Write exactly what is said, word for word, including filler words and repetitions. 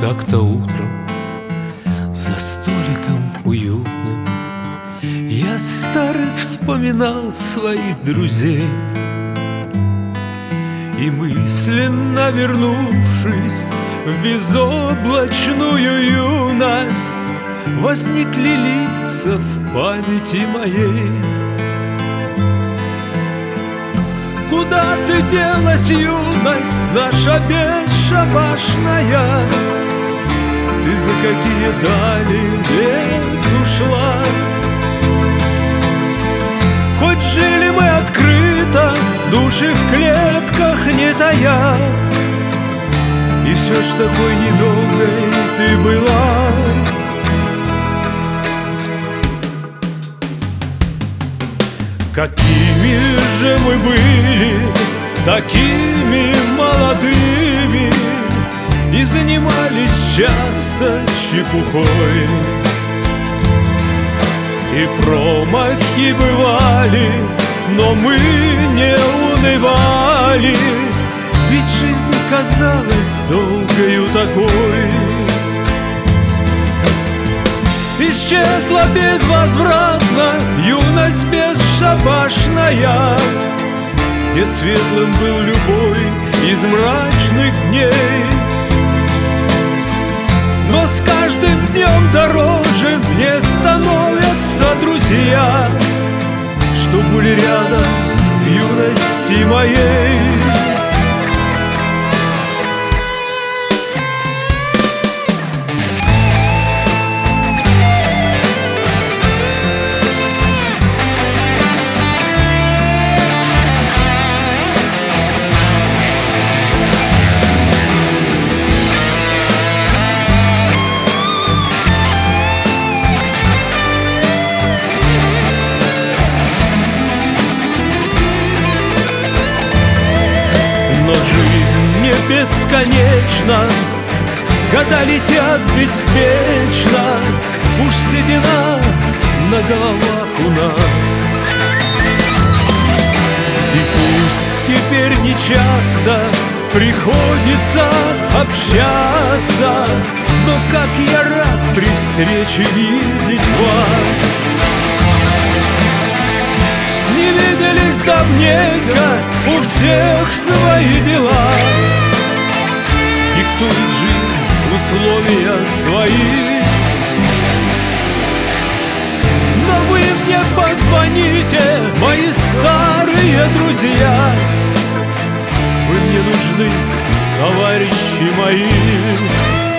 Как-то утром за столиком уютным я старых вспоминал своих друзей. И мысленно вернувшись в безоблачную юность, возникли лица в памяти моей. Куда ты делась, юность наша бесшабашная? Ты за какие дали век ушла? Хоть жили мы открыто, души в клетках не тая, и все ж такой недолгой ты была. Какими же мы были, такими молодыми, и занимались часто чепухой. И промахи бывали, но мы не унывали, ведь жизнь казалась долгою такой. Исчезла безвозвратно юность бесшабашная, где светлым был любой из мрачных дней. Но с каждым днем дороже мне становятся друзья, что были рядом в юности моей. Но жизнь не бесконечна, года летят беспечно, уж седина на головах у нас. И пусть теперь нечасто приходится общаться, но как я рад при встрече видеть вас. Не виделись давненько, у всех свои дела, диктует жизнь условия свои. Но вы мне позвоните, мои старые друзья, вы мне нужны, товарищи мои.